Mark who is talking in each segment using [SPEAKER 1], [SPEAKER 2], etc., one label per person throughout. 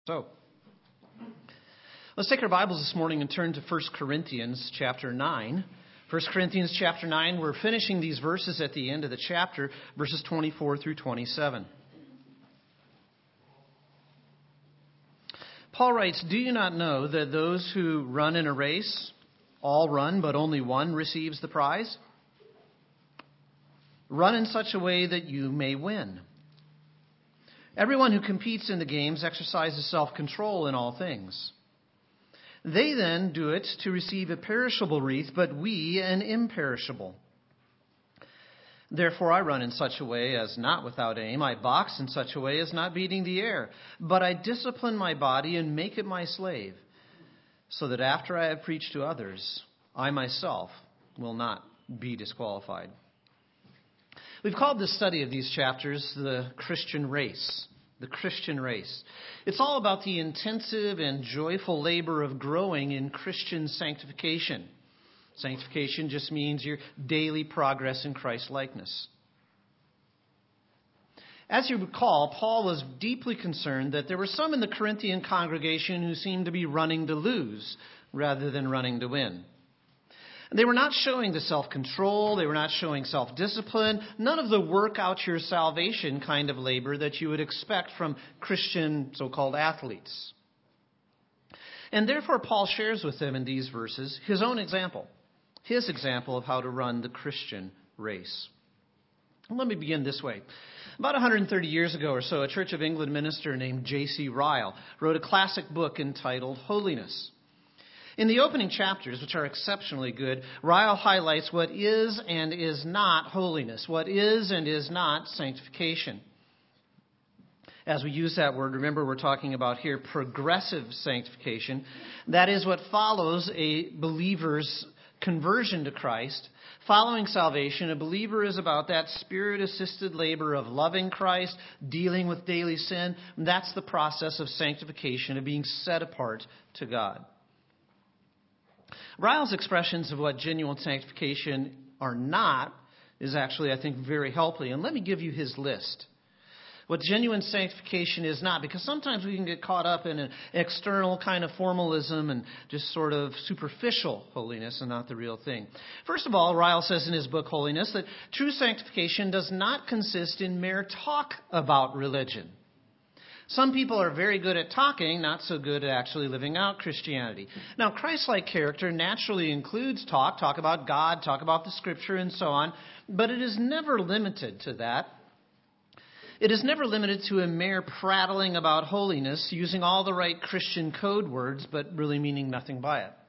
[SPEAKER 1] So, let's take our Bibles this morning and turn to 1 Corinthians chapter 9. 1 Corinthians chapter 9, we're finishing these verses at the end of the chapter, verses 24 through 27. Paul writes, "Do you not know that those who run in a race, all run, but only one receives the prize? Run in such a way that you may win. Everyone who competes in the games exercises self-control in all things. They then do it to receive a perishable wreath, but we an imperishable. Therefore I run in such a way as not without aim. I box in such a way as not beating the air. But I discipline my body and make it my slave, so that after I have preached to others, I myself will not be disqualified." We've called this study of these chapters the Christian race. The Christian race. It's all about the intensive and joyful labor of growing in Christian sanctification. Sanctification just means your daily progress in Christ's likeness. As you recall, Paul was deeply concerned that there were some in the Corinthian congregation who seemed to be running to lose rather than running to win. They were not showing the self-control. They were not showing self-discipline. None of the work out your salvation kind of labor that you would expect from Christian so-called athletes. And therefore, Paul shares with them in these verses his own example. His example of how to run the Christian race. Let me begin this way. About 130 years ago or so, a Church of England minister named J.C. Ryle wrote a classic book entitled Holiness. In the opening chapters, which are exceptionally good, Ryle highlights what is and is not holiness, what is and is not sanctification. As we use that word, remember we're talking about here progressive sanctification. That is what follows a believer's conversion to Christ. Following salvation, a believer is about that Spirit-assisted labor of loving Christ, dealing with daily sin. That's the process of sanctification, of being set apart to God. Ryle's expressions of what genuine sanctification are not is actually, I think, very helpful. And let me give you his list. What genuine sanctification is not, because sometimes we can get caught up in an external kind of formalism and just sort of superficial holiness and not the real thing. First of all, Ryle says in his book, Holiness, that true sanctification does not consist in mere talk about religion. Some people are very good at talking, not so good at actually living out Christianity. Now, Christ-like character naturally includes talk about God, talk about the Scripture, and so on, but it is never limited to that. It is never limited to a mere prattling about holiness, using all the right Christian code words, but really meaning nothing by it.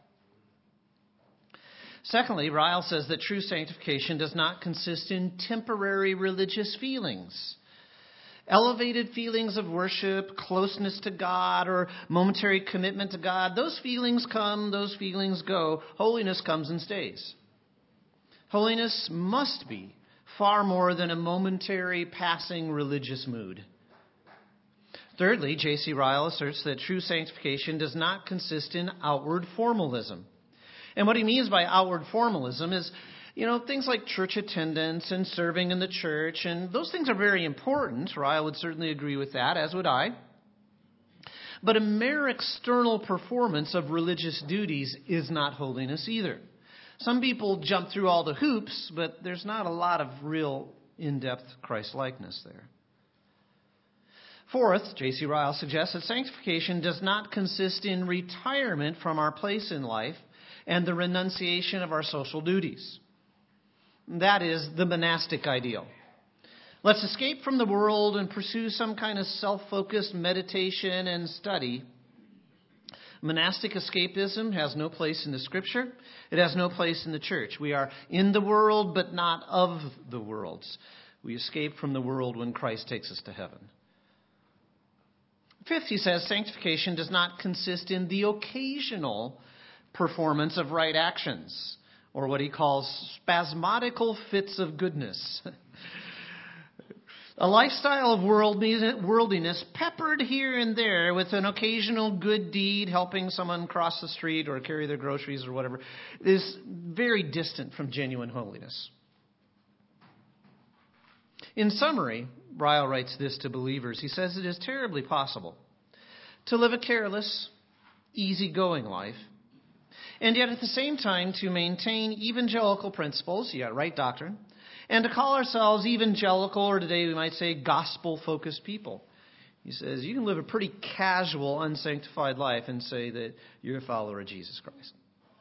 [SPEAKER 1] Secondly, Ryle says that true sanctification does not consist in temporary religious feelings. Elevated feelings of worship, closeness to God, or momentary commitment to God, those feelings come, those feelings go. Holiness comes and stays. Holiness must be far more than a momentary passing religious mood. Thirdly, J.C. Ryle asserts that true sanctification does not consist in outward formalism. And what he means by outward formalism is, things like church attendance and serving in the church, and those things are very important. Ryle would certainly agree with that, as would I. But a mere external performance of religious duties is not holiness either. Some people jump through all the hoops, but there's not a lot of real in-depth Christ-likeness there. Fourth, J.C. Ryle suggests that sanctification does not consist in retirement from our place in life and the renunciation of our social duties. That is the monastic ideal. Let's escape from the world and pursue some kind of self-focused meditation and study. Monastic escapism has no place in the Scripture. It has no place in the church. We are in the world, but not of the world. We escape from the world when Christ takes us to heaven. Fifth, he says, sanctification does not consist in the occasional performance of right actions, or what he calls spasmodical fits of goodness. A lifestyle of worldliness peppered here and there with an occasional good deed, helping someone cross the street or carry their groceries or whatever, is very distant from genuine holiness. In summary, Ryle writes this to believers. He says it is terribly possible to live a careless, easygoing life, and yet at the same time to maintain evangelical principles, right doctrine, and to call ourselves evangelical, or today we might say gospel-focused people. He says you can live a pretty casual, unsanctified life and say that you're a follower of Jesus Christ.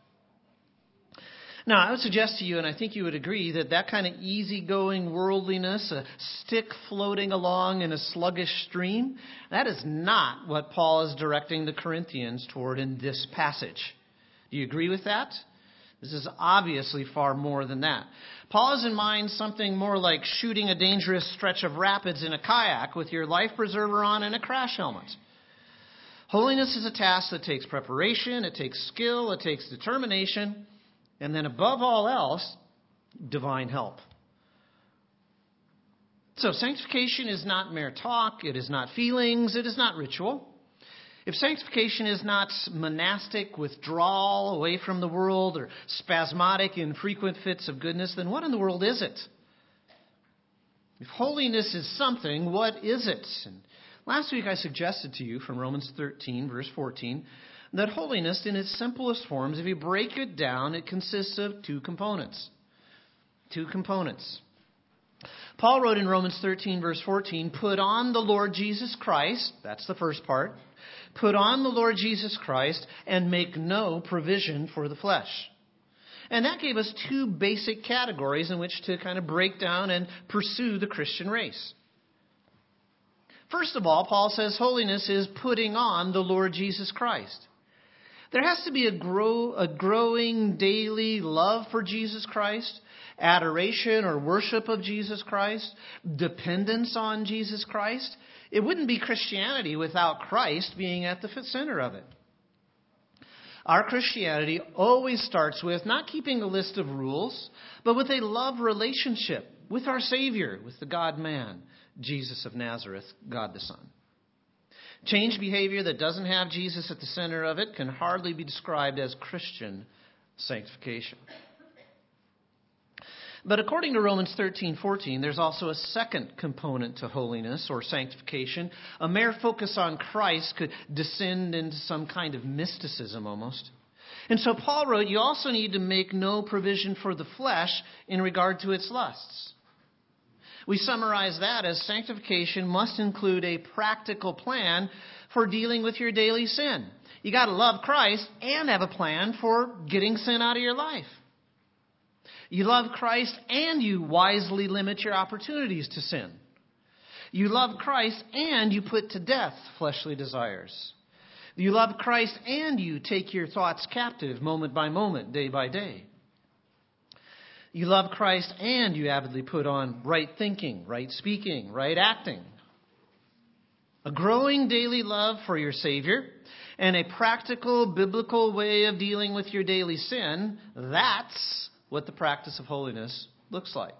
[SPEAKER 1] Now, I would suggest to you, and I think you would agree, that kind of easygoing worldliness, a stick floating along in a sluggish stream, that is not what Paul is directing the Corinthians toward in this passage. Do you agree with that? This is obviously far more than that. Paul has in mind something more like shooting a dangerous stretch of rapids in a kayak with your life preserver on and a crash helmet. Holiness is a task that takes preparation, it takes skill, it takes determination, and then above all else, divine help. So sanctification is not mere talk, it is not feelings, it is not ritual. If sanctification is not monastic withdrawal away from the world or spasmodic infrequent fits of goodness, then what in the world is it? If holiness is something, what is it? And last week I suggested to you from Romans 13, verse 14, that holiness in its simplest forms, if you break it down, it consists of two components. Two components. Paul wrote in Romans 13, verse 14, put on the Lord Jesus Christ, that's the first part, put on the Lord Jesus Christ and make no provision for the flesh. And that gave us two basic categories in which to kind of break down and pursue the Christian race. First of all, Paul says holiness is putting on the Lord Jesus Christ. There has to be a growing daily love for Jesus Christ, adoration or worship of Jesus Christ, dependence on Jesus Christ. It wouldn't be Christianity without Christ being at the center of it. Our Christianity always starts with not keeping a list of rules, but with a love relationship with our Savior, with the God-man, Jesus of Nazareth, God the Son. Changed behavior that doesn't have Jesus at the center of it can hardly be described as Christian sanctification. But according to Romans 13:14, there's also a second component to holiness or sanctification. A mere focus on Christ could descend into some kind of mysticism almost. And so Paul wrote, you also need to make no provision for the flesh in regard to its lusts. We summarize that as sanctification must include a practical plan for dealing with your daily sin. You got to love Christ and have a plan for getting sin out of your life. You love Christ and you wisely limit your opportunities to sin. You love Christ and you put to death fleshly desires. You love Christ and you take your thoughts captive moment by moment, day by day. You love Christ and you avidly put on right thinking, right speaking, right acting. A growing daily love for your Savior and a practical biblical way of dealing with your daily sin, that's what the practice of holiness looks like.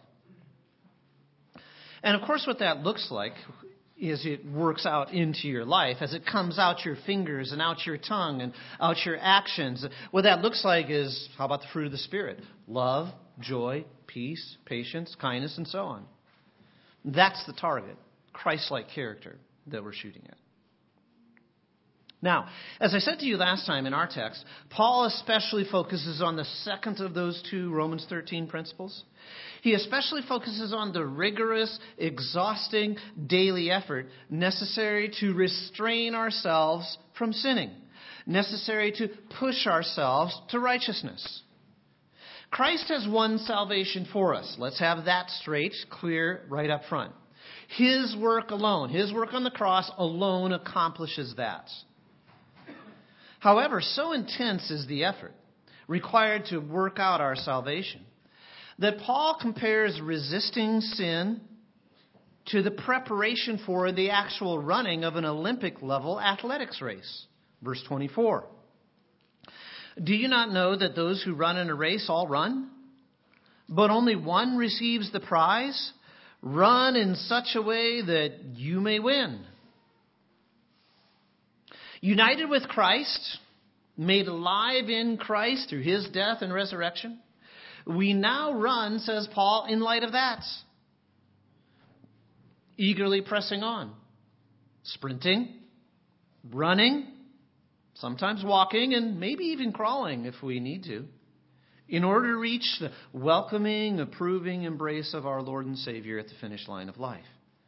[SPEAKER 1] And of course what that looks like is it works out into your life as it comes out your fingers and out your tongue and out your actions. What that looks like is, how about the fruit of the Spirit? Love, joy, peace, patience, kindness, and so on. That's the target, Christ-like character that we're shooting at. Now, as I said to you last time in our text, Paul especially focuses on the second of those two Romans 13 principles. He especially focuses on the rigorous, exhausting daily effort necessary to restrain ourselves from sinning, necessary to push ourselves to righteousness. Christ has won salvation for us. Let's have that straight, clear, right up front. His work alone, his work on the cross alone accomplishes that. However, so intense is the effort required to work out our salvation that Paul compares resisting sin to the preparation for the actual running of an Olympic-level athletics race. Verse 24. Do you not know that those who run in a race all run, but only one receives the prize? Run in such a way that you may win. United with Christ, made alive in Christ through his death and resurrection, we now run, says Paul, in light of that. Eagerly pressing on, sprinting, running, sometimes walking, and maybe even crawling if we need to, in order to reach the welcoming, approving embrace of our Lord and Savior at the finish line of life.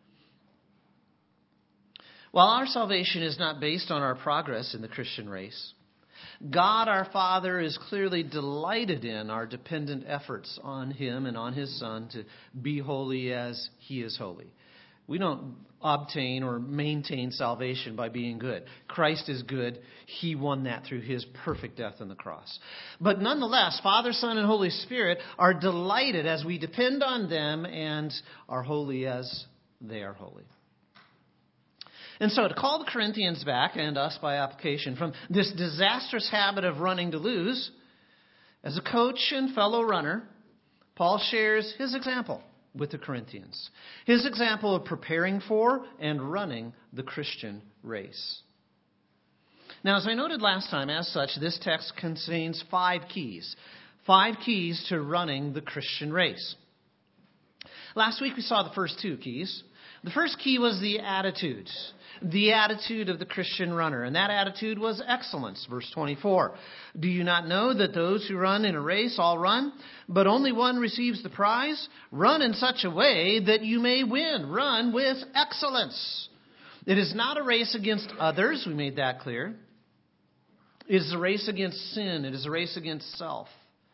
[SPEAKER 1] While our salvation is not based on our progress in the Christian race, God our Father is clearly delighted in our dependent efforts on Him and on His Son to be holy as He is holy. We don't obtain or maintain salvation by being good. Christ is good. He won that through His perfect death on the cross. But nonetheless, Father, Son, and Holy Spirit are delighted as we depend on them and are holy as they are holy. And so to call the Corinthians back, and us by application, from this disastrous habit of running to lose, as a coach and fellow runner, Paul shares his example with the Corinthians. His example of preparing for and running the Christian race. Now, as I noted last time, as such, this text contains 5 keys. 5 keys to running the Christian race. Last week we saw the first 2 keys. The first key was the attitude of the Christian runner. And that attitude was excellence. Verse 24. Do you not know that those who run in a race all run, but only one receives the prize? Run in such a way that you may win. Run with excellence. It is not a race against others. We made that clear. It is a race against sin. It is a race against self.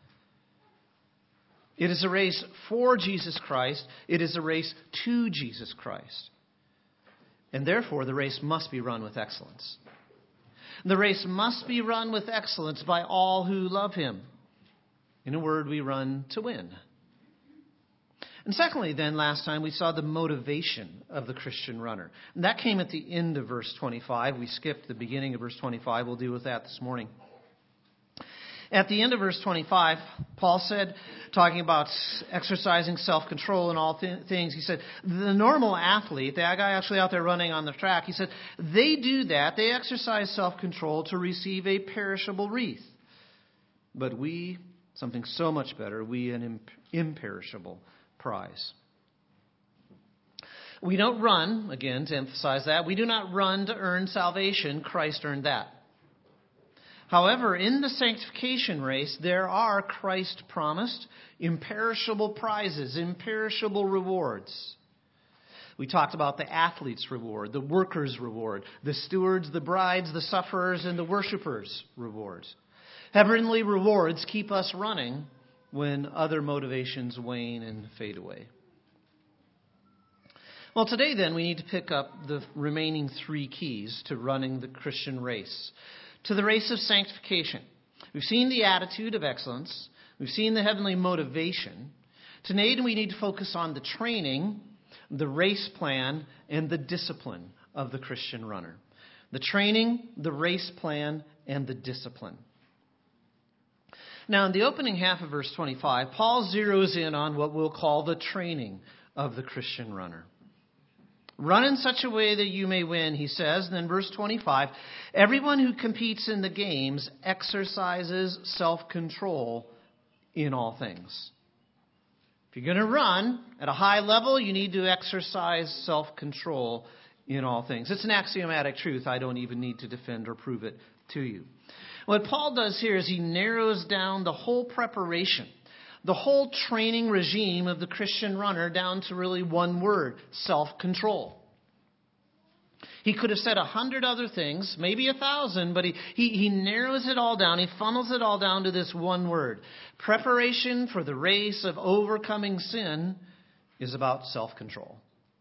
[SPEAKER 1] It is a race for Jesus Christ. It is a race to Jesus Christ. And therefore, the race must be run with excellence. The race must be run with excellence by all who love Him. In a word, we run to win. And secondly, then, last time we saw the motivation of the Christian runner. And that came at the end of verse 25. We skipped the beginning of verse 25. We'll deal with that this morning. At the end of verse 25, Paul said, talking about exercising self-control in all things, he said, the normal athlete, that guy actually out there running on the track, he said, they do that, they exercise self-control to receive a perishable wreath. But we, something so much better, we an imperishable prize. We don't run, again, to emphasize that, we do not run to earn salvation. Christ earned that. However, in the sanctification race, there are Christ-promised imperishable prizes, imperishable rewards. We talked about the athlete's reward, the worker's reward, the stewards, the brides, the sufferers, and the worshipers' rewards. Heavenly rewards keep us running when other motivations wane and fade away. Well, today then, we need to pick up the remaining 3 keys to running the Christian race. To the race of sanctification. We've seen the attitude of excellence. We've seen the heavenly motivation. Today we need to focus on the training, the race plan, and the discipline of the Christian runner. The training, the race plan, and the discipline. Now, in the opening half of verse 25, Paul zeroes in on what we'll call the training of the Christian runner. Run in such a way that you may win, he says. And then verse 25, everyone who competes in the games exercises self-control in all things. If you're going to run at a high level, you need to exercise self-control in all things. It's an axiomatic truth. I don't even need to defend or prove it to you. What Paul does here is he narrows down the whole preparation, the whole training regime of the Christian runner down to really one word, self-control. He could have said 100 other things, maybe 1,000, but he narrows it all down. He funnels it all down to this one word. Preparation for the race of overcoming sin is about self-control.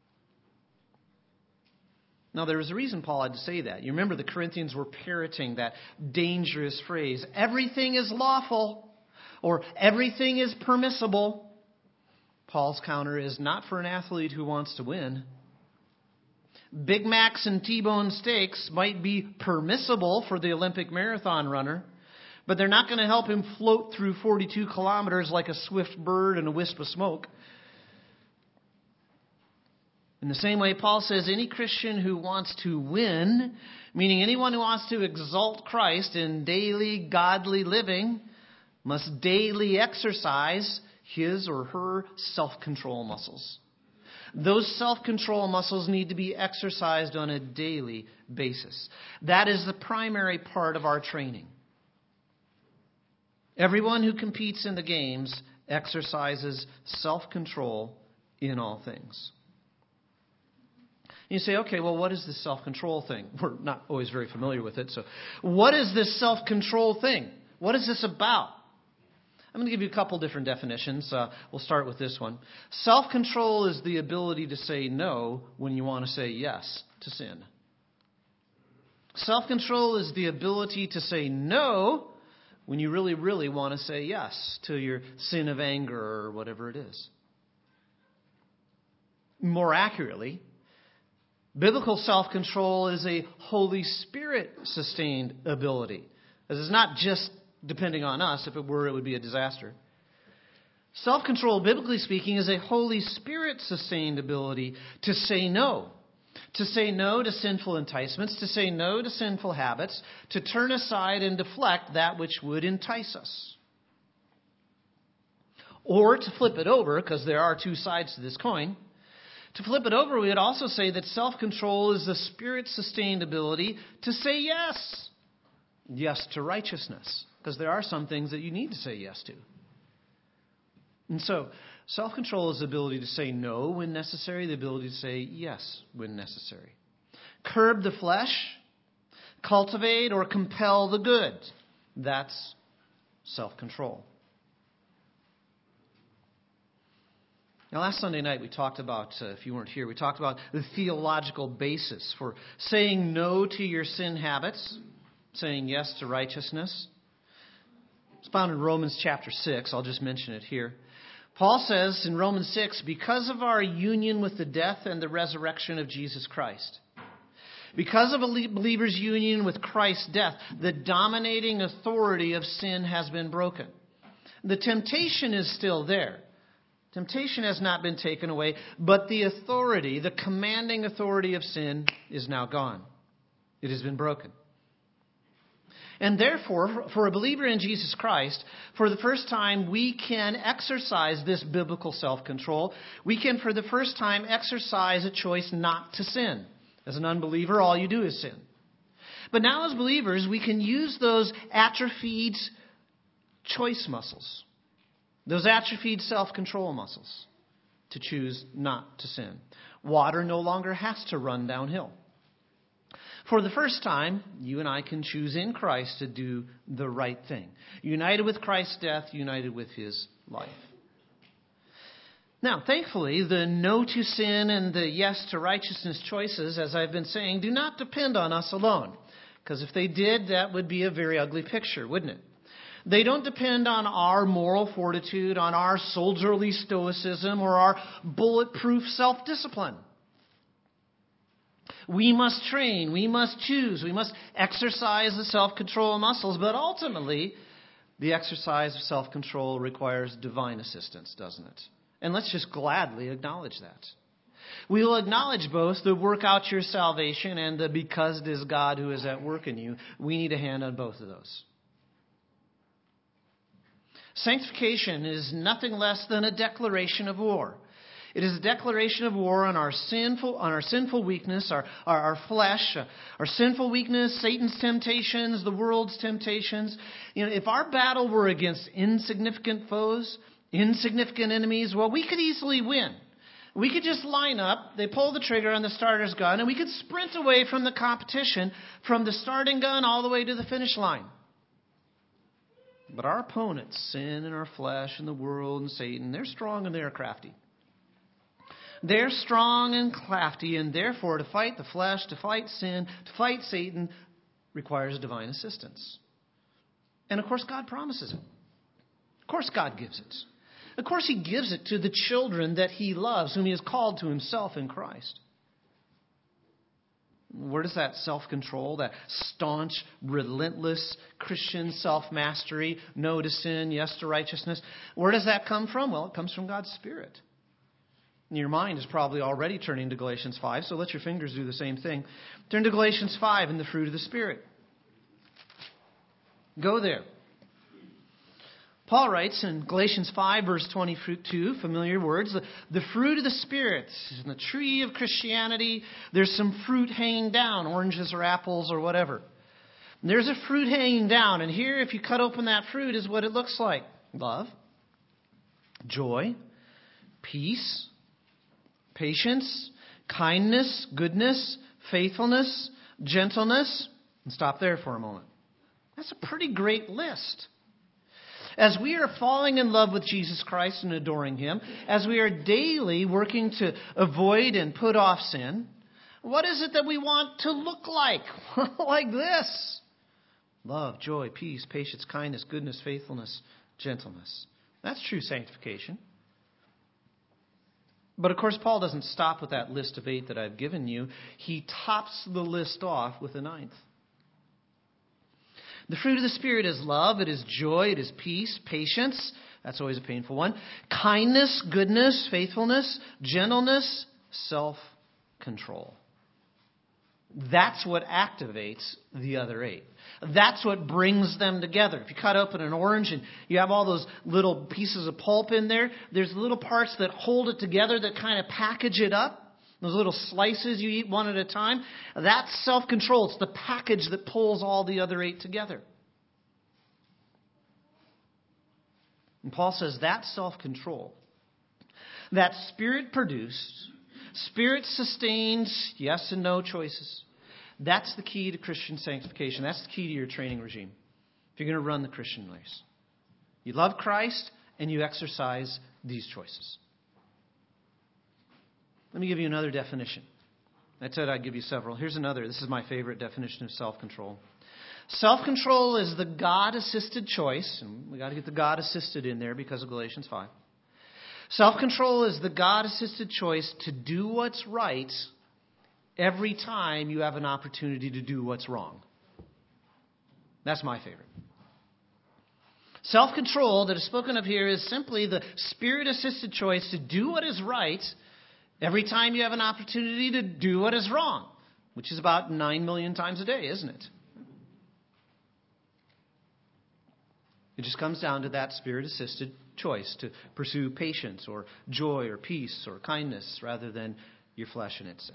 [SPEAKER 1] Now, there was a reason Paul had to say that. You remember the Corinthians were parroting that dangerous phrase, everything is lawful. Or everything is permissible. Paul's counter is not for an athlete who wants to win. Big Macs and T-bone steaks might be permissible for the Olympic marathon runner, but they're not going to help him float through 42 kilometers like a swift bird in a wisp of smoke. In the same way, Paul says any Christian who wants to win, meaning anyone who wants to exalt Christ in daily godly living, must daily exercise his or her self-control muscles. Those self-control muscles need to be exercised on a daily basis. That is the primary part of our training. Everyone who competes in the games exercises self-control in all things. You say, okay, well, what is this self-control thing? We're not always very familiar with it. So what is this self-control thing? What is this about? I'm going to give you a couple different definitions. We'll start with this one. Self-control is the ability to say no when you want to say yes to sin. Self-control is the ability to say no when you really, really want to say yes to your sin of anger or whatever it is. More accurately, biblical self-control is a Holy Spirit-sustained ability. This is not just depending on us. If it were, it would be a disaster. Self-control, biblically speaking, is a Holy Spirit-sustained ability to say no. To say no to sinful enticements, to say no to sinful habits, to turn aside and deflect that which would entice us. Or to flip it over, because there are two sides to this coin. To flip it over, we would also say that self-control is the Spirit-sustained ability to say yes. Yes to righteousness, because there are some things that you need to say yes to. And so, self-control is the ability to say no when necessary, the ability to say yes when necessary. Curb the flesh, cultivate or compel the good. That's self-control. Now, last Sunday night we talked about, if you weren't here, we talked about the theological basis for saying no to your sin habits, saying yes to righteousness. It's found in Romans chapter 6. I'll just mention it here. Paul says in Romans 6, because of our union with the death and the resurrection of Jesus Christ, because of a believer's union with Christ's death, the dominating authority of sin has been broken. The temptation is still there. Temptation has not been taken away, but the authority, the commanding authority of sin is now gone. It has been broken. And therefore, for a believer in Jesus Christ, for the first time, we can exercise this biblical self-control. We can, for the first time, exercise a choice not to sin. As an unbeliever, all you do is sin. But now as believers, we can use those atrophied choice muscles, those atrophied self-control muscles, to choose not to sin. Water no longer has to run downhill. For the first time, you and I can choose in Christ to do the right thing. United with Christ's death, united with His life. Now, thankfully, the no to sin and the yes to righteousness choices, as I've been saying, do not depend on us alone. Because if they did, that would be a very ugly picture, wouldn't it? They don't depend on our moral fortitude, on our soldierly stoicism, or our bulletproof self-discipline. We must train, we must choose, we must exercise the self-control muscles, but ultimately, the exercise of self-control requires divine assistance, doesn't it? And let's just gladly acknowledge that. We will acknowledge both the work out your salvation and the because it is God who is at work in you. We need a hand on both of those. Sanctification is nothing less than a declaration of war. It is a declaration of war on our sinful weakness, our flesh, our sinful weakness, Satan's temptations, the world's temptations. You know, if our battle were against insignificant foes, insignificant enemies, well, we could easily win. We could just line up, they pull the trigger on the starter's gun, and we could sprint away from the competition from the starting gun all the way to the finish line. But our opponents, sin and our flesh and the world and Satan, they're strong and they're crafty. They're strong and crafty, and therefore to fight the flesh, to fight sin, to fight Satan requires divine assistance. And of course God promises it. Of course God gives it. Of course He gives it to the children that He loves, whom He has called to Himself in Christ. Where does that self-control, that staunch, relentless Christian self-mastery, no to sin, yes to righteousness, where does that come from? Well, it comes from God's Spirit. And your mind is probably already turning to Galatians 5, so let your fingers do the same thing. Turn to Galatians 5 and the fruit of the Spirit. Go there. Paul writes in Galatians 5, verse 22, familiar words, the fruit of the Spirit. In the tree of Christianity, there's some fruit hanging down, oranges or apples or whatever. And there's a fruit hanging down, and here, if you cut open that fruit, is what it looks like. Love, joy, peace, patience, kindness, goodness, faithfulness, gentleness. And stop there for a moment. That's a pretty great list. As we are falling in love with Jesus Christ and adoring Him, as we are daily working to avoid and put off sin, what is it that we want to look like? Like this. Love, joy, peace, patience, kindness, goodness, faithfulness, gentleness. That's true sanctification. But of course, Paul doesn't stop with that list of 8 that I've given you. He tops the list off with a 9th. The fruit of the Spirit is love, it is joy, it is peace, patience. That's always a painful one. Kindness, goodness, faithfulness, gentleness, self-control. That's what activates the other 8. That's what brings them together. If you cut open an orange and you have all those little pieces of pulp in there, there's little parts that hold it together that kind of package it up. Those little slices you eat one at a time. That's self-control. It's the package that pulls all the other 8 together. And Paul says that self-control, that Spirit-produced, Spirit-sustained yes and no choices, that's the key to Christian sanctification. That's the key to your training regime if you're going to run the Christian race. You love Christ and you exercise these choices. Let me give you another definition. I said I'd give you several. Here's another. This is my favorite definition of self-control. Self-control is the God-assisted choice. And we got to get the God-assisted in there because of Galatians 5. Self-control is the God-assisted choice to do what's right every time you have an opportunity to do what's wrong. That's my favorite. Self-control that is spoken of here is simply the Spirit-assisted choice to do what is right every time you have an opportunity to do what is wrong, which is about 9 million times a day, isn't it? It just comes down to that Spirit-assisted choice to pursue patience or joy or peace or kindness rather than your flesh and its sin.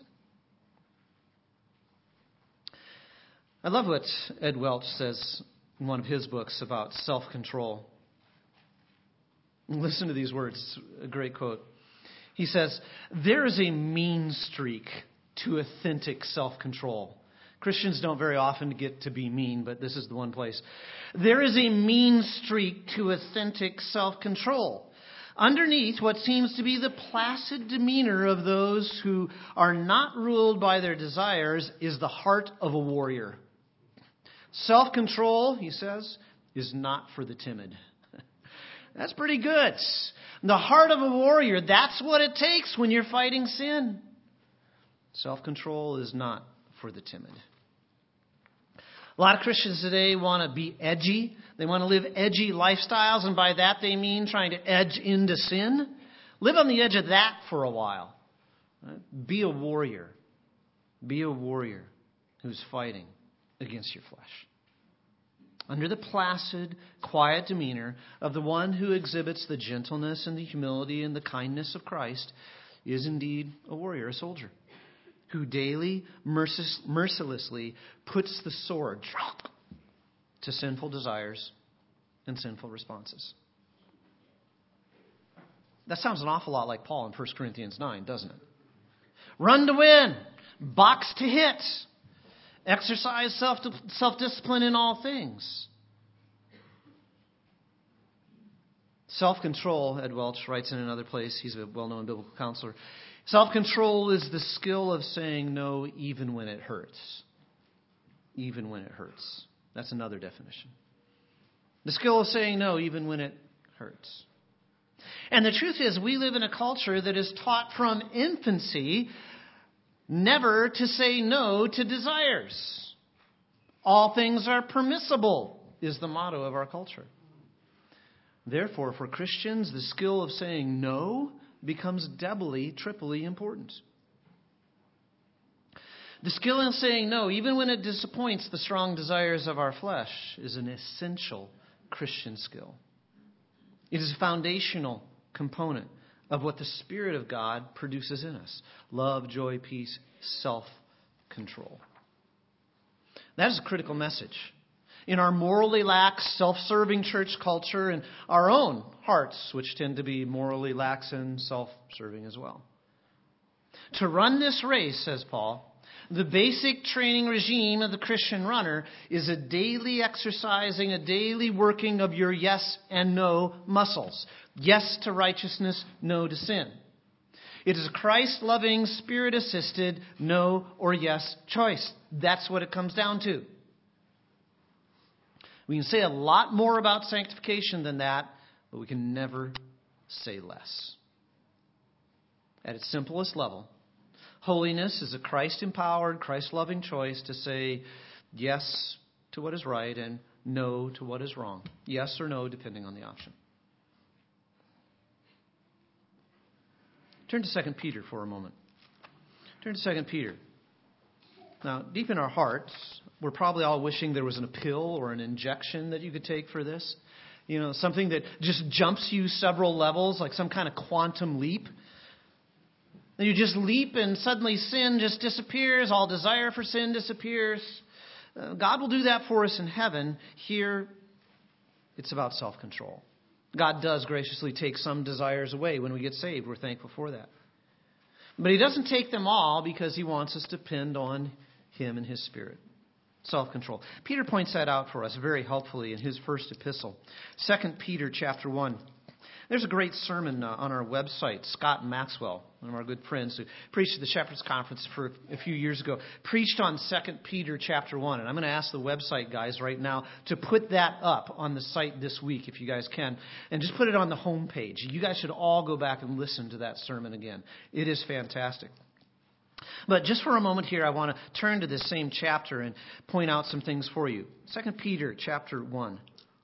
[SPEAKER 1] I love what Ed Welch says in one of his books about self-control. Listen to these words. It's a great quote. He says, there is a mean streak to authentic self-control. Christians don't very often get to be mean, but this is the one place. There is a mean streak to authentic self-control. Underneath what seems to be the placid demeanor of those who are not ruled by their desires is the heart of a warrior. Self-control, he says, is not for the timid. That's pretty good. The heart of a warrior, that's what it takes when you're fighting sin. Self-control is not for the timid. A lot of Christians today want to be edgy. They want to live edgy lifestyles, and by that they mean trying to edge into sin. Live on the edge of that for a while. Be a warrior. Be a warrior who's fighting against your flesh. Under the placid, quiet demeanor of the one who exhibits the gentleness and the humility and the kindness of Christ is indeed a warrior, a soldier, who daily, mercilessly puts the sword to sinful desires and sinful responses. That sounds an awful lot like Paul in 1 Corinthians 9, doesn't it? Run to win, box to hit. Exercise self-discipline in all things. Self-control, Ed Welch writes in another place, he's a well-known biblical counselor. Self-control is the skill of saying no even when it hurts. Even when it hurts. That's another definition. The skill of saying no even when it hurts. And the truth is, we live in a culture that is taught from infancy never to say no to desires. All things are permissible is the motto of our culture. Therefore, for Christians, the skill of saying no becomes doubly, triply important. The skill in saying no, even when it disappoints the strong desires of our flesh, is an essential Christian skill. It is a foundational component of what the Spirit of God produces in us. Love, joy, peace, self-control. That is a critical message. In our morally lax, self-serving church culture and our own hearts, which tend to be morally lax and self-serving as well. To run this race, says Paul, the basic training regime of the Christian runner is a daily exercising, a daily working of your yes and no muscles. Yes to righteousness, no to sin. It is a Christ-loving, Spirit-assisted no or yes choice. That's what it comes down to. We can say a lot more about sanctification than that, but we can never say less. At its simplest level, holiness is a Christ-empowered, Christ-loving choice to say yes to what is right and no to what is wrong. Yes or no, depending on the option. Turn to 2 Peter for a moment. Turn to 2 Peter. Now, deep in our hearts, we're probably all wishing there was a pill or an injection that you could take for this. You know, something that just jumps you several levels, like some kind of quantum leap. And you just leap and suddenly sin just disappears. All desire for sin disappears. God will do that for us in heaven. Here, it's about self-control. God does graciously take some desires away when we get saved. We're thankful for that. But He doesn't take them all because He wants us to depend on Him and His Spirit. Self-control. Peter points that out for us very helpfully in his first epistle. 2 Peter chapter 1. There's a great sermon on our website. Scott Maxwell, one of our good friends who preached at the Shepherd's Conference for a few years ago, preached on 2 Peter chapter 1. And I'm going to ask the website guys right now to put that up on the site this week, if you guys can. And just put it on the home page. You guys should all go back and listen to that sermon again. It is fantastic. But just for a moment here, I want to turn to this same chapter and point out some things for you. 2 Peter chapter 1.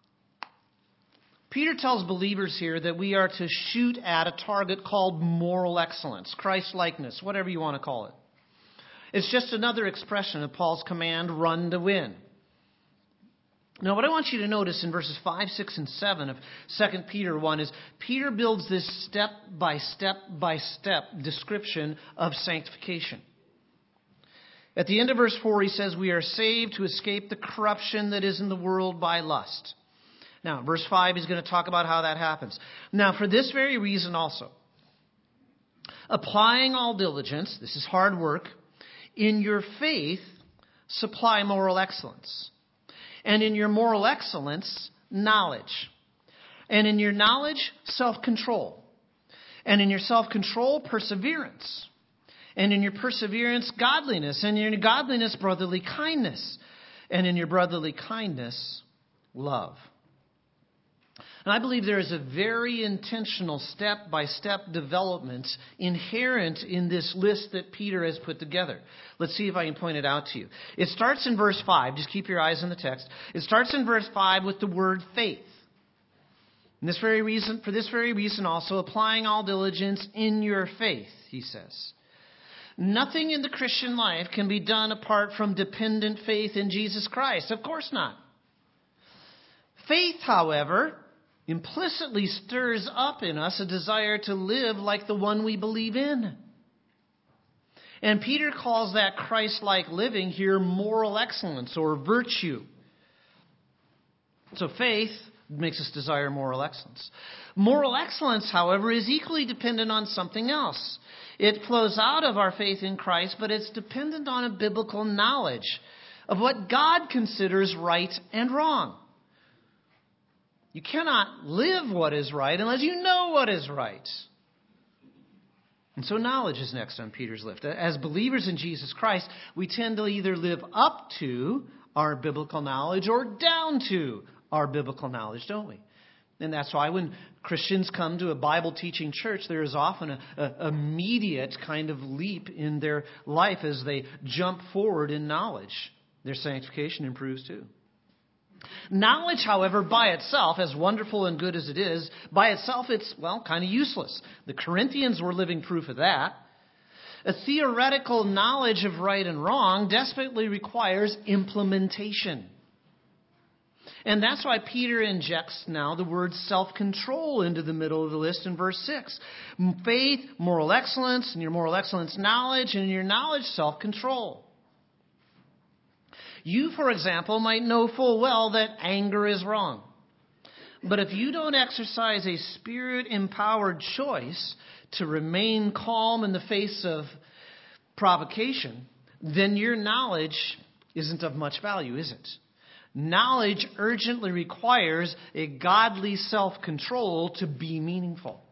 [SPEAKER 1] Peter tells believers here that we are to shoot at a target called moral excellence, Christ-likeness, whatever you want to call it. It's just another expression of Paul's command, run to win. Now, what I want you to notice in verses 5, 6, and 7 of 2 Peter 1 is Peter builds this step-by-step description of sanctification. At the end of verse 4, he says, we are saved to escape the corruption that is in the world by lust. Now, verse 5 is going to talk about how that happens. Now, for this very reason also, applying all diligence, this is hard work, in your faith, supply moral excellence. And in your moral excellence, knowledge. And in your knowledge, self-control. And in your self-control, perseverance. And in your perseverance, godliness. And in your godliness, brotherly kindness. And in your brotherly kindness, love. And I believe there is a very intentional step-by-step development inherent in this list that Peter has put together. Let's see if I can point it out to you. It starts in verse 5. Just keep your eyes on the text. It starts in verse 5 with the word faith. And for this very reason also, applying all diligence in your faith, he says. Nothing in the Christian life can be done apart from dependent faith in Jesus Christ. Of course not. Faith, however, implicitly stirs up in us a desire to live like the one we believe in. And Peter calls that Christ-like living here moral excellence or virtue. So faith makes us desire moral excellence. Moral excellence, however, is equally dependent on something else. It flows out of our faith in Christ, but it's dependent on a biblical knowledge of what God considers right and wrong. You cannot live what is right unless you know what is right. And so knowledge is next on Peter's list. As believers in Jesus Christ, we tend to either live up to our biblical knowledge or down to our biblical knowledge, don't we? And that's why when Christians come to a Bible-teaching church, there is often an immediate kind of leap in their life as they jump forward in knowledge. Their sanctification improves too. Knowledge, however, by itself, as wonderful and good as it is, by itself it's, kind of useless. The Corinthians were living proof of that. A theoretical knowledge of right and wrong desperately requires implementation. And that's why Peter injects now the word self-control into the middle of the list in verse 6. Faith, moral excellence, and your moral excellence, knowledge, and in your knowledge, self-control. You, for example, might know full well that anger is wrong. But if you don't exercise a Spirit-empowered choice to remain calm in the face of provocation, then your knowledge isn't of much value, is it? Knowledge urgently requires a godly self-control to be meaningful.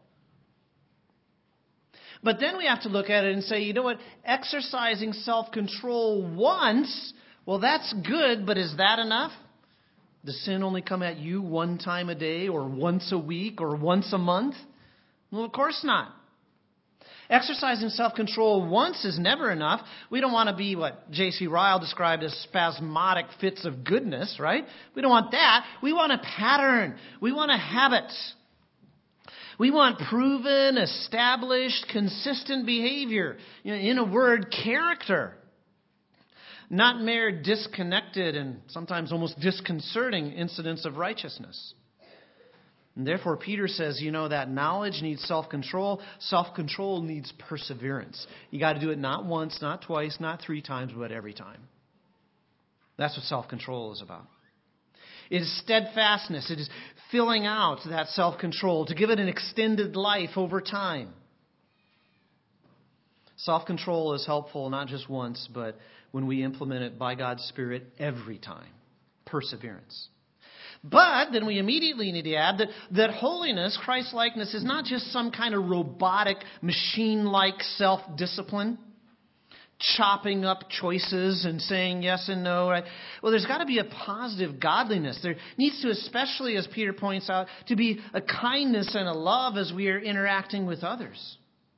[SPEAKER 1] But then we have to look at it and say, you know what? Exercising self-control once, well, that's good, but is that enough? Does sin only come at you one time a day or once a week or once a month? Well, of course not. Exercising self-control once is never enough. We don't want to be what J.C. Ryle described as spasmodic fits of goodness, right? We don't want that. We want a pattern. We want a habit. We want proven, established, consistent behavior. In a word, character. Not mere disconnected and sometimes almost disconcerting incidents of righteousness. And therefore, Peter says, that knowledge needs self-control. Self-control needs perseverance. You got to do it not once, not twice, not 3 times, but every time. That's what self-control is about. It is steadfastness. It is filling out that self-control to give it an extended life over time. Self-control is helpful not just once, but when we implement it by God's Spirit every time. Perseverance. But then we immediately need to add that holiness, Christ-likeness, is not just some kind of robotic, machine-like self-discipline, chopping up choices and saying yes and no. Right? Well, there's got to be a positive godliness. There needs to, especially as Peter points out, to be a kindness and a love as we are interacting with others.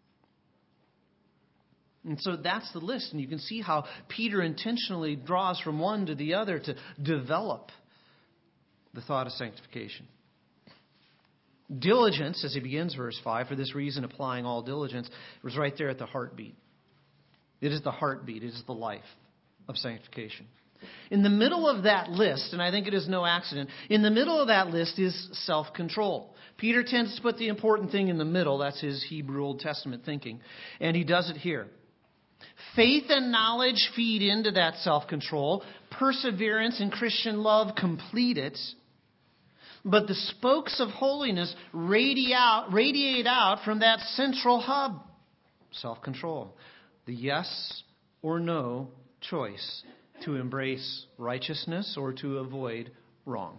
[SPEAKER 1] And so that's the list. And you can see how Peter intentionally draws from one to the other to develop the thought of sanctification. Diligence, as he begins verse 5, for this reason applying all diligence, was right there at the heartbeat. It is the heartbeat. It is the life of sanctification. In the middle of that list, and I think it is no accident, in the middle of that list is self-control. Peter tends to put the important thing in the middle. That's his Hebrew Old Testament thinking. And he does it here. Faith and knowledge feed into that self-control. Perseverance and Christian love complete it. But the spokes of holiness radiate out from that central hub. Self-control. The yes or no choice to embrace righteousness or to avoid wrong.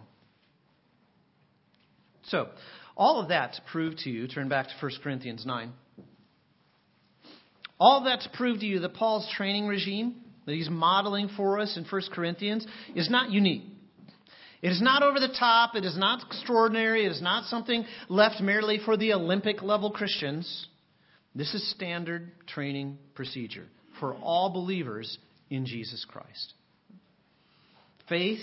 [SPEAKER 1] So, all of that to prove to you, turn back to 1 Corinthians 9. All of that to prove to you that Paul's training regime that he's modeling for us in 1 Corinthians is not unique. It is not over the top. It is not extraordinary. It is not something left merely for the Olympic level Christians. This is standard training procedure for all believers in Jesus Christ. Faith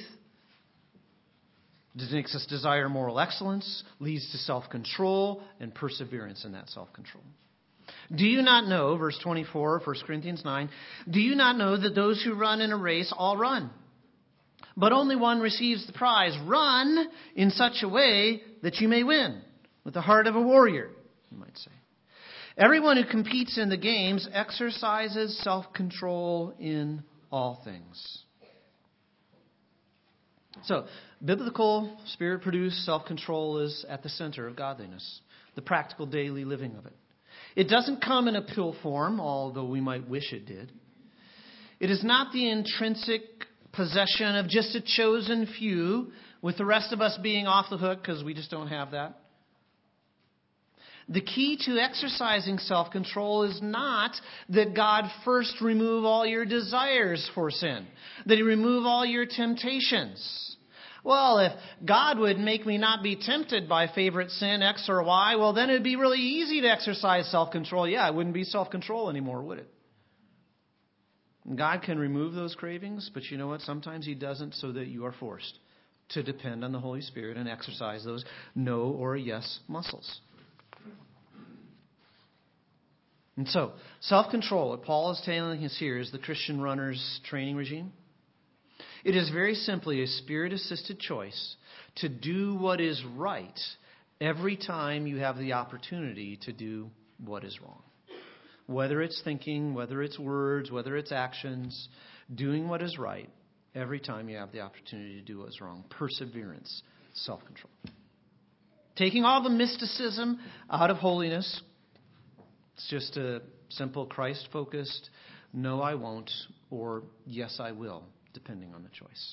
[SPEAKER 1] makes us desire moral excellence, leads to self-control, and perseverance in that self-control. Do you not know, verse 24, 1 Corinthians 9, do you not know that those who run in a race all run, but only one receives the prize? Run in such a way that you may win, with the heart of a warrior, you might say. Everyone who competes in the games exercises self-control in all things. So, biblical, Spirit-produced self-control is at the center of godliness, the practical daily living of it. It doesn't come in a pill form, although we might wish it did. It is not the intrinsic possession of just a chosen few, with the rest of us being off the hook because we just don't have that. The key to exercising self-control is not that God first remove all your desires for sin, that He remove all your temptations. Well, if God would make me not be tempted by favorite sin X or Y, well, then it would be really easy to exercise self-control. Yeah, it wouldn't be self-control anymore, would it? God can remove those cravings, but you know what? Sometimes He doesn't, so that you are forced to depend on the Holy Spirit and exercise those no or yes muscles. And so, self-control, what Paul is telling us here, is the Christian runner's training regime. It is very simply a Spirit-assisted choice to do what is right every time you have the opportunity to do what is wrong. Whether it's thinking, whether it's words, whether it's actions, doing what is right every time you have the opportunity to do what is wrong. Perseverance, self-control. Taking all the mysticism out of holiness. It's just a simple Christ-focused, no, I won't, or yes, I will, depending on the choice.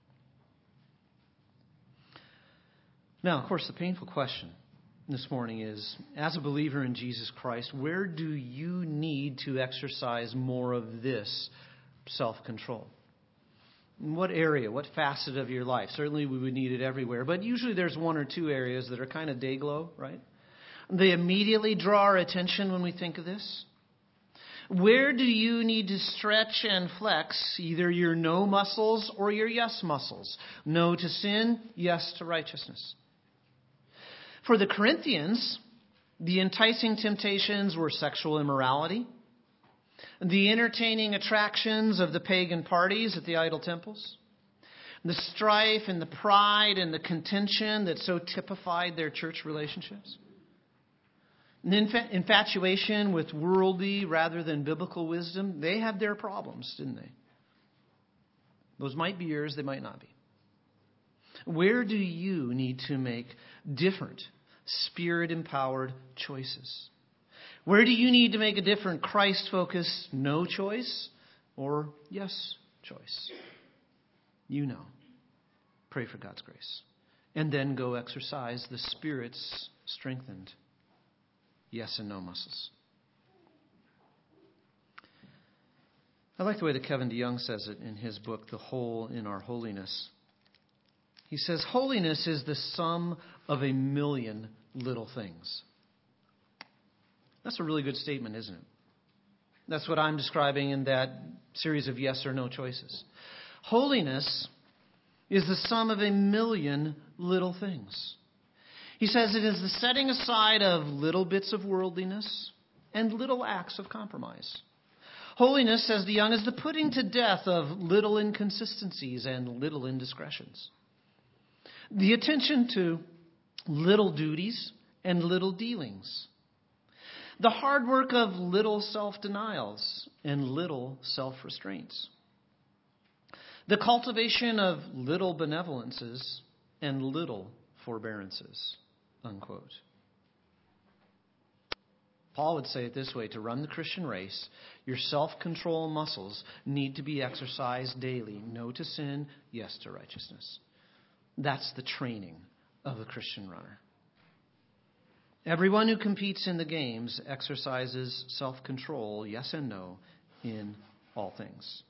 [SPEAKER 1] Now, of course, the painful question this morning is, as a believer in Jesus Christ, where do you need to exercise more of this self-control? In what area, what facet of your life? Certainly we would need it everywhere, but usually there's one or two areas that are kind of day glow, right? They immediately draw our attention when we think of this. Where do you need to stretch and flex either your no muscles or your yes muscles? No to sin, yes to righteousness. For the Corinthians, the enticing temptations were sexual immorality, the entertaining attractions of the pagan parties at the idol temples, the strife and the pride and the contention that so typified their church relationships, and infatuation with worldly rather than biblical wisdom. They had their problems, didn't they? Those might be yours, they might not be. Where do you need to make different Spirit-empowered choices? Where do you need to make a different Christ-focused no choice or yes choice? You know. Pray for God's grace. And then go exercise the Spirit's strengthened yes and no muscles. I like the way that Kevin DeYoung says it in his book, The Hole in Our Holiness. He says, holiness is the sum of a million little things. That's a really good statement, isn't it? That's what I'm describing in that series of yes or no choices. Holiness is the sum of a million little things. He says it is the setting aside of little bits of worldliness and little acts of compromise. Holiness, says DeYoung, is the putting to death of little inconsistencies and little indiscretions. The attention to little duties and little dealings. The hard work of little self-denials and little self-restraints. The cultivation of little benevolences and little forbearances. Unquote. Paul would say it this way: to run the Christian race, your self-control muscles need to be exercised daily. No to sin, yes to righteousness. That's the training of the Christian runner. Everyone who competes in the games exercises self-control, yes and no, in all things.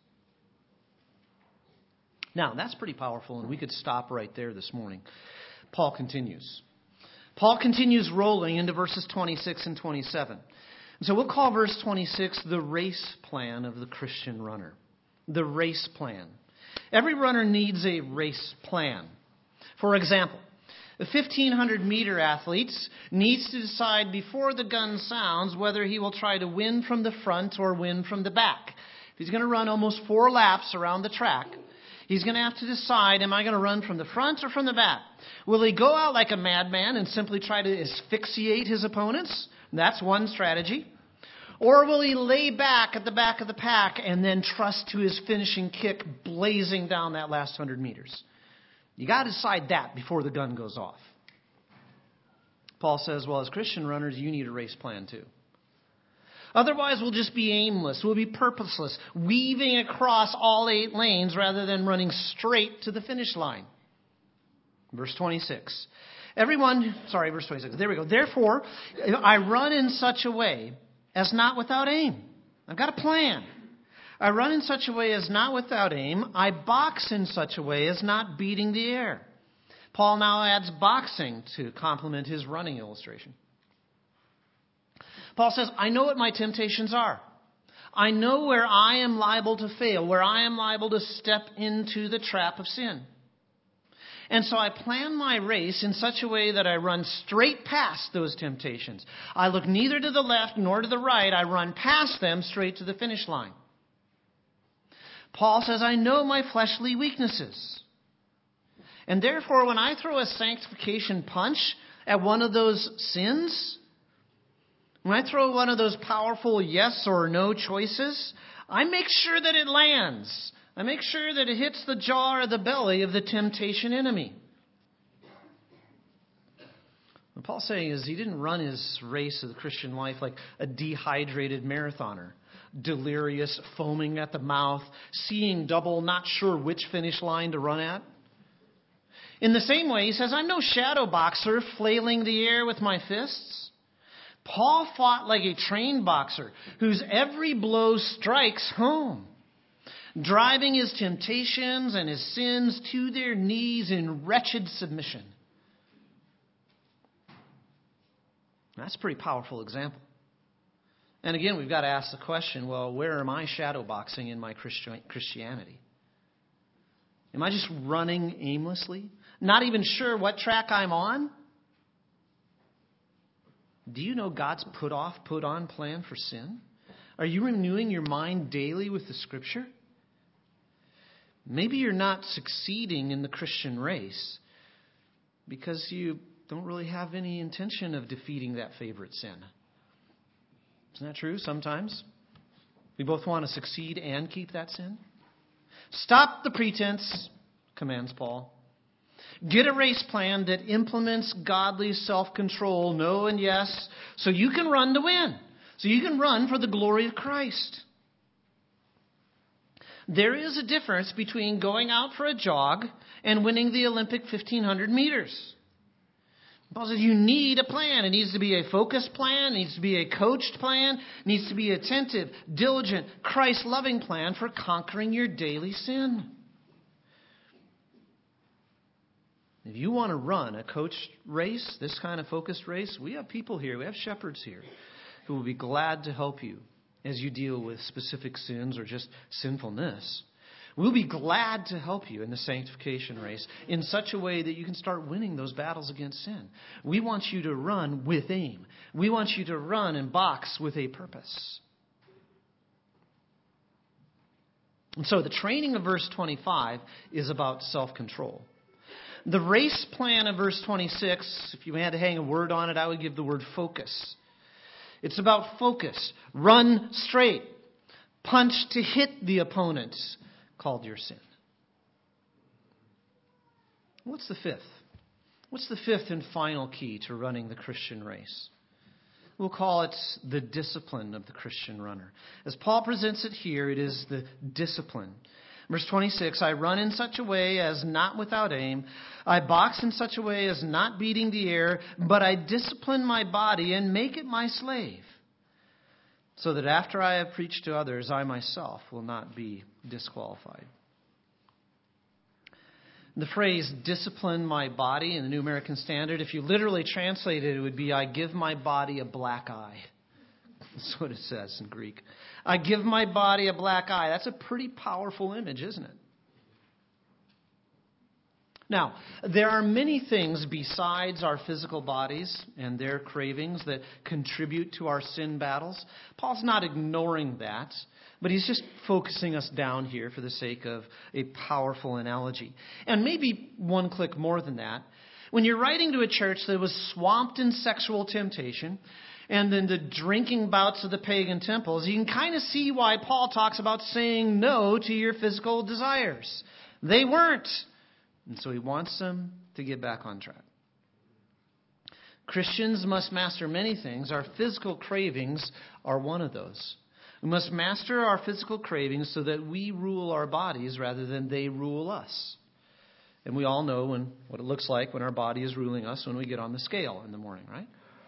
[SPEAKER 1] Now, that's pretty powerful, and we could stop right there this morning. Paul continues. Paul continues rolling into verses 26 and 27. And so we'll call verse 26 the race plan of the Christian runner. The race plan. Every runner needs a race plan. For example, the 1,500-meter athlete needs to decide before the gun sounds whether he will try to win from the front or win from the back. If he's going to run almost 4 laps around the track, he's going to have to decide, am I going to run from the front or from the back? Will he go out like a madman and simply try to asphyxiate his opponents? That's one strategy. Or will he lay back at the back of the pack and then trust to his finishing kick blazing down that last 100 meters? You got to decide that before the gun goes off. Paul says, well, as Christian runners, you need a race plan too. Otherwise, we'll just be aimless. We'll be purposeless, weaving across all 8 lanes rather than running straight to the finish line. Verse 26. Verse 26. There we go. Therefore, I run in such a way as not without aim. I've got a plan. I run in such a way as not without aim. I box in such a way as not beating the air. Paul now adds boxing to complement his running illustration. Paul says, I know what my temptations are. I know where I am liable to fail, where I am liable to step into the trap of sin. And so I plan my race in such a way that I run straight past those temptations. I look neither to the left nor to the right. I run past them straight to the finish line. Paul says, I know my fleshly weaknesses. And therefore, when I throw a sanctification punch at one of those sins, when I throw one of those powerful yes or no choices, I make sure that it lands. I make sure that it hits the jaw or the belly of the temptation enemy. What Paul's saying is he didn't run his race of the Christian life like a dehydrated marathoner, delirious, foaming at the mouth, seeing double, not sure which finish line to run at. In the same way, he says, I'm no shadow boxer flailing the air with my fists. Paul fought like a trained boxer whose every blow strikes home, driving his temptations and his sins to their knees in wretched submission. That's a pretty powerful example. And again, we've got to ask the question, well, where am I shadow boxing in my Christianity? Am I just running aimlessly? Not even sure what track I'm on? Do you know God's put off, put on plan for sin? Are you renewing your mind daily with the Scripture? Maybe you're not succeeding in the Christian race because you don't really have any intention of defeating that favorite sin. Isn't that true sometimes? We both want to succeed and keep that sin. Stop the pretense, commands Paul. Get a race plan that implements godly self-control, no and yes, so you can run to win. So you can run for the glory of Christ. There is a difference between going out for a jog and winning the Olympic 1,500 meters. Paul says you need a plan. It needs to be a focused plan. It needs to be a coached plan. It needs to be attentive, diligent, Christ-loving plan for conquering your daily sin. If you want to run a coached race, this kind of focused race, we have people here, we have shepherds here who will be glad to help you as you deal with specific sins or just sinfulness. We'll be glad to help you in the sanctification race in such a way that you can start winning those battles against sin. We want you to run with aim. We want you to run and box with a purpose. And so the training of verse 25 is about self-control. The race plan of verse 26, if you had to hang a word on it, I would give the word focus. It's about focus. Run straight. Punch to hit the opponent, called your sin. What's the fifth? What's the fifth and final key to running the Christian race? We'll call it the discipline of the Christian runner. As Paul presents it here, it is the discipline. Verse 26, I run in such a way as not without aim. I box in such a way as not beating the air, but I discipline my body and make it my slave, so that after I have preached to others, I myself will not be disqualified. The phrase discipline my body in the New American Standard, if you literally translate it, it would be I give my body a black eye. That's what it says in Greek. I give my body a black eye. That's a pretty powerful image, isn't it? Now, there are many things besides our physical bodies and their cravings that contribute to our sin battles. Paul's not ignoring that, but he's just focusing us down here for the sake of a powerful analogy. And maybe one click more than that. When you're writing to a church that was swamped in sexual temptation, and then the drinking bouts of the pagan temples, you can kind of see why Paul talks about saying no to your physical desires. They weren't. And so he wants them to get back on track. Christians must master many things. Our physical cravings are one of those. We must master our physical cravings so that we rule our bodies rather than they rule us. And we all know what it looks like when our body is ruling us when we get on the scale in the morning, right?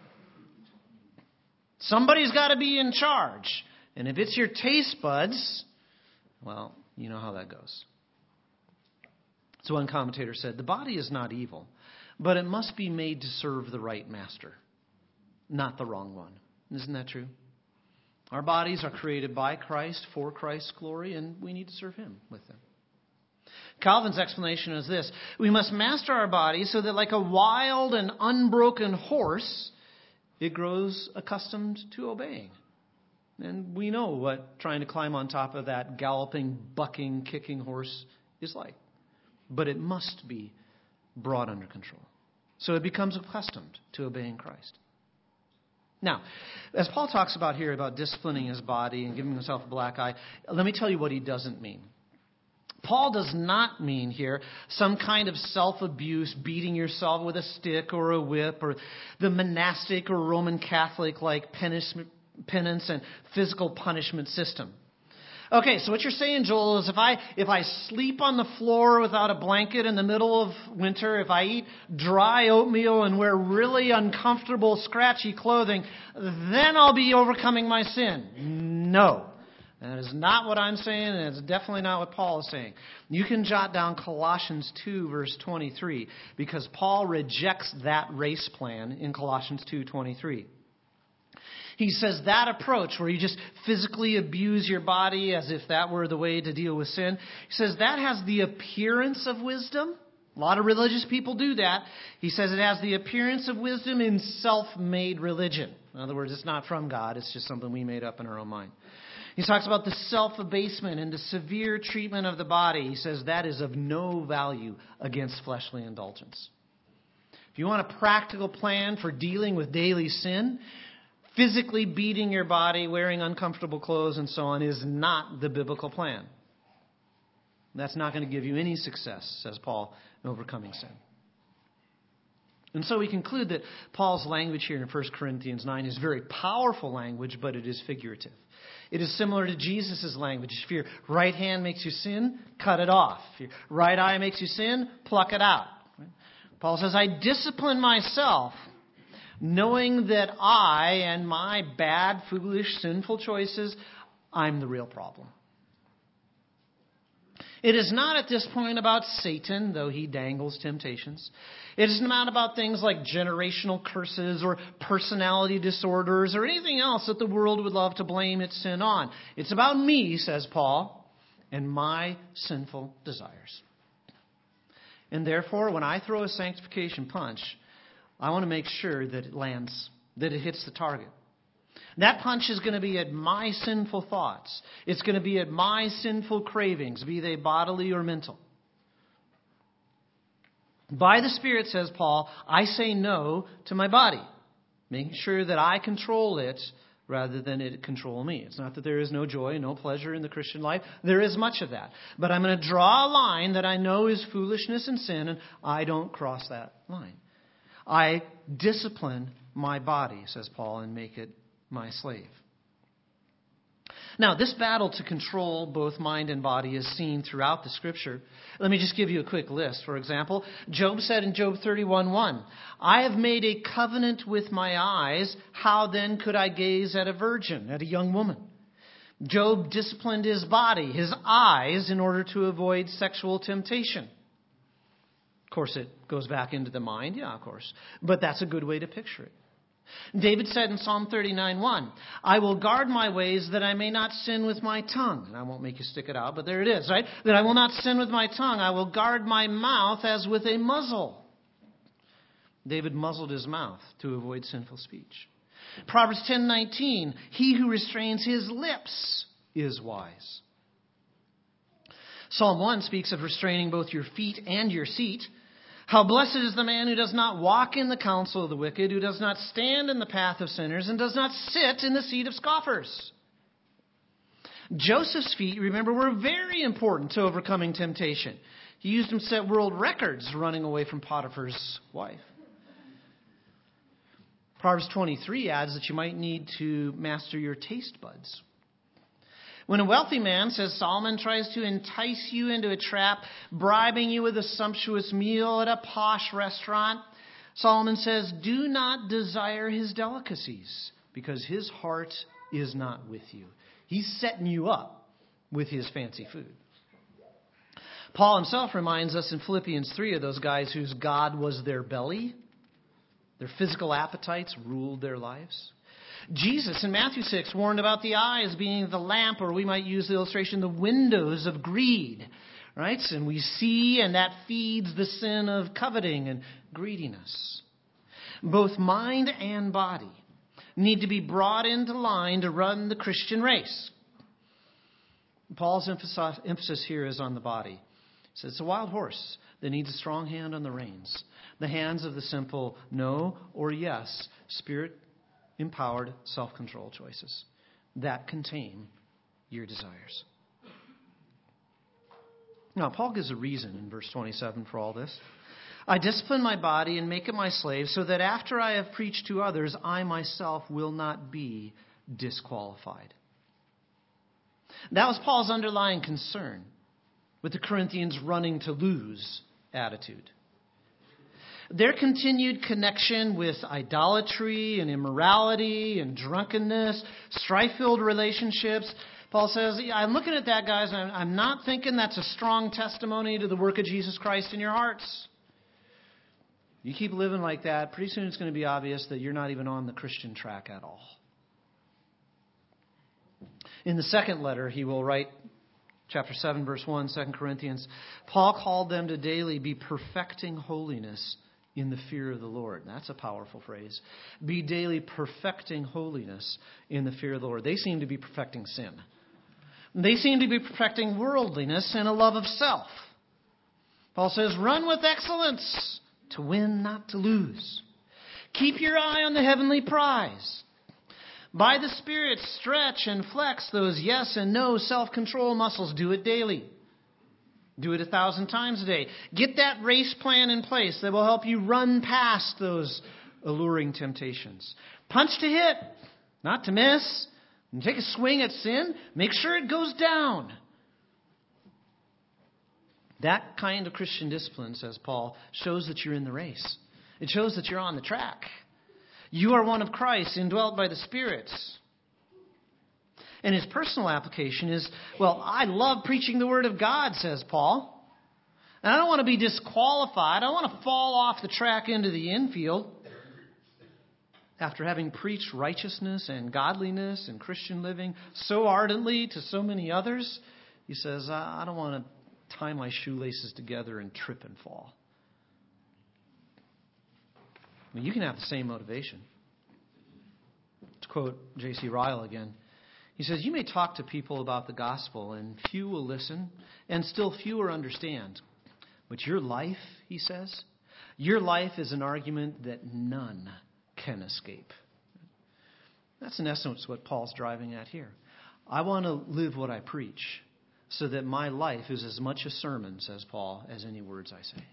[SPEAKER 1] Somebody's got to be in charge. And if it's your taste buds, well, you know how that goes. So one commentator said, the body is not evil, but it must be made to serve the right master, not the wrong one. Isn't that true? Our bodies are created by Christ for Christ's glory, and we need to serve Him with them. Calvin's explanation is this: we must master our bodies so that like a wild and unbroken horse, it grows accustomed to obeying. And we know what trying to climb on top of that galloping, bucking, kicking horse is like. But it must be brought under control. So it becomes accustomed to obeying Christ. Now, as Paul talks about here about disciplining his body and giving himself a black eye, let me tell you what he doesn't mean. Paul does not mean here some kind of self-abuse, beating yourself with a stick or a whip, or the monastic or Roman Catholic like penance and physical punishment system. Okay, so what you're saying, Joel, is if I sleep on the floor without a blanket in the middle of winter, if I eat dry oatmeal and wear really uncomfortable, scratchy clothing, then I'll be overcoming my sin. No. That is not what I'm saying, and it's definitely not what Paul is saying. You can jot down Colossians 2, verse 23, because Paul rejects that race plan in Colossians 2:23. He says that approach where you just physically abuse your body as if that were the way to deal with sin, he says that has the appearance of wisdom. A lot of religious people do that. He says it has the appearance of wisdom in self-made religion. In other words, it's not from God. It's just something we made up in our own mind. He talks about the self-abasement and the severe treatment of the body. He says that is of no value against fleshly indulgence. If you want a practical plan for dealing with daily sin, physically beating your body, wearing uncomfortable clothes, and so on is not the biblical plan. That's not going to give you any success, says Paul, in overcoming sin. And so we conclude that Paul's language here in 1 Corinthians 9 is very powerful language, but it is figurative. It is similar to Jesus' language. If your right hand makes you sin, cut it off. If your right eye makes you sin, pluck it out. Paul says, I discipline myself, knowing that I and my bad, foolish, sinful choices, I'm the real problem. It is not at this point about Satan, though he dangles temptations. It is not about things like generational curses or personality disorders or anything else that the world would love to blame its sin on. It's about me, says Paul, and my sinful desires. And therefore, when I throw a sanctification punch, I want to make sure that it lands, that it hits the target. That punch is going to be at my sinful thoughts. It's going to be at my sinful cravings, be they bodily or mental. By the Spirit, says Paul, I say no to my body, making sure that I control it rather than it control me. It's not that there is no joy, no pleasure in the Christian life. There is much of that. But I'm going to draw a line that I know is foolishness and sin, and I don't cross that line. I discipline my body, says Paul, and make it my slave. Now, this battle to control both mind and body is seen throughout the Scripture. Let me just give you a quick list. For example, Job said in Job 31:1, I have made a covenant with my eyes. How then could I gaze at a virgin, at a young woman? Job disciplined his body, his eyes, in order to avoid sexual temptation. Of course, it goes back into the mind. Yeah, of course. But that's a good way to picture it. David said in Psalm 39:1, I will guard my ways that I may not sin with my tongue. And I won't make you stick it out, but there it is, right? That I will not sin with my tongue. I will guard my mouth as with a muzzle. David muzzled his mouth to avoid sinful speech. Proverbs 10:19, he who restrains his lips is wise. Psalm 1 speaks of restraining both your feet and your seat. How blessed is the man who does not walk in the counsel of the wicked, who does not stand in the path of sinners, and does not sit in the seat of scoffers. Joseph's feet, remember, were very important to overcoming temptation. He used them to set world records running away from Potiphar's wife. Proverbs 23 adds that you might need to master your taste buds. When a wealthy man, says Solomon, tries to entice you into a trap, bribing you with a sumptuous meal at a posh restaurant, Solomon says, do not desire his delicacies, because his heart is not with you. He's setting you up with his fancy food. Paul himself reminds us in Philippians 3 of those guys whose God was their belly. Their physical appetites ruled their lives. Jesus in Matthew 6 warned about the eyes being the lamp, or we might use the illustration, the windows of greed, right? And we see, and that feeds the sin of coveting and greediness. Both mind and body need to be brought into line to run the Christian race. Paul's emphasis here is on the body. He says it's a wild horse that needs a strong hand on the reins. The hands of the simple no or yes, Spirit-empowered self-control choices that contain your desires. Now, Paul gives a reason in verse 27 for all this. I discipline my body and make it my slave so that after I have preached to others, I myself will not be disqualified. That was Paul's underlying concern with the Corinthians' running to lose attitude. Their continued connection with idolatry and immorality and drunkenness, strife-filled relationships. Paul says, I'm looking at that, guys, and I'm not thinking that's a strong testimony to the work of Jesus Christ in your hearts. You keep living like that, pretty soon it's going to be obvious that you're not even on the Christian track at all. In the second letter, he will write, chapter 7, verse 1, 2 Corinthians, Paul called them to daily be perfecting holiness in the fear of the Lord. That's a powerful phrase. Be daily perfecting holiness in the fear of the Lord. They seem to be perfecting sin. They seem to be perfecting worldliness and a love of self. Paul says, run with excellence to win, not to lose. Keep your eye on the heavenly prize. By the Spirit, stretch and flex those yes and no self-control muscles. Do it daily. Do it 1,000 times a day. Get that race plan in place that will help you run past those alluring temptations. Punch to hit, not to miss. And take a swing at sin. Make sure it goes down. That kind of Christian discipline, says Paul, shows that you're in the race. It shows that you're on the track. You are one of Christ, indwelt by the Spirit. And his personal application is, well, I love preaching the Word of God, says Paul. And I don't want to be disqualified. I don't want to fall off the track into the infield. After having preached righteousness and godliness and Christian living so ardently to so many others, he says, I don't want to tie my shoelaces together and trip and fall. I mean, you can have the same motivation. To quote J.C. Ryle again, he says, you may talk to people about the gospel and few will listen and still fewer understand. But your life, he says, your life is an argument that none can escape. That's in essence what Paul's driving at here. I want to live what I preach so that my life is as much a sermon, says Paul, as any words I say.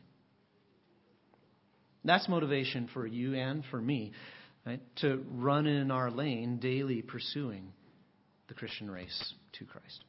[SPEAKER 1] That's motivation for you and for me, right? To run in our lane daily pursuing the Christian race to Christ.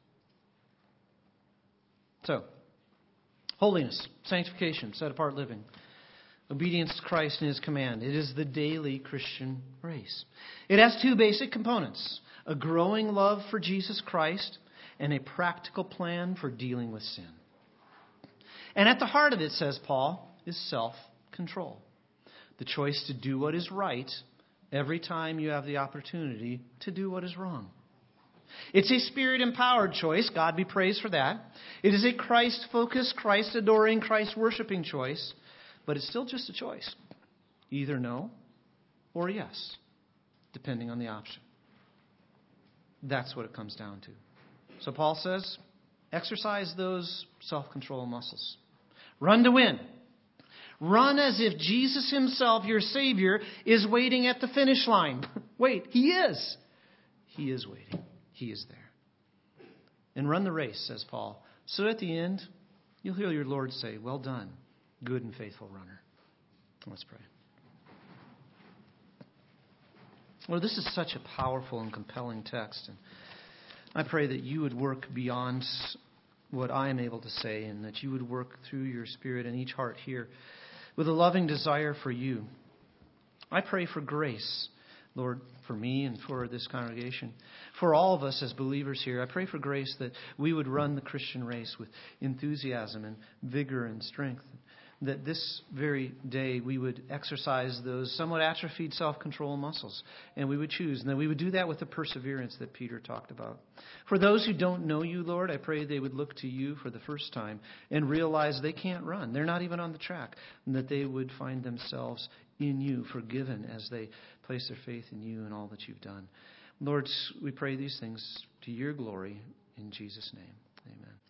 [SPEAKER 1] So, holiness, sanctification, set-apart living, obedience to Christ and His command. It is the daily Christian race. It has two basic components: a growing love for Jesus Christ and a practical plan for dealing with sin. And at the heart of it, says Paul, is self-control. The choice to do what is right every time you have the opportunity to do what is wrong. It's a Spirit-empowered choice. God be praised for that. It is a Christ-focused, Christ-adoring, Christ-worshiping choice. But it's still just a choice. Either no or yes, depending on the option. That's what it comes down to. So Paul says, exercise those self-control muscles. Run to win. Run as if Jesus Himself, your Savior, is waiting at the finish line. Wait, He is. He is waiting. He is there. And run the race, says Paul, so at the end, you'll hear your Lord say, well done, good and faithful runner. Let's pray. Lord, this is such a powerful and compelling text. And I pray that you would work beyond what I am able to say, and that you would work through your Spirit in each heart here with a loving desire for you. I pray for grace, Lord, for me and for this congregation, for all of us as believers here. I pray for grace that we would run the Christian race with enthusiasm and vigor and strength, that this very day we would exercise those somewhat atrophied self-control muscles, and we would choose, and that we would do that with the perseverance that Peter talked about. For those who don't know you, Lord, I pray they would look to you for the first time and realize they can't run. They're not even on the track, and that they would find themselves in you, forgiven as they place their faith in you and all that you've done. Lord, we pray these things to your glory in Jesus' name. Amen.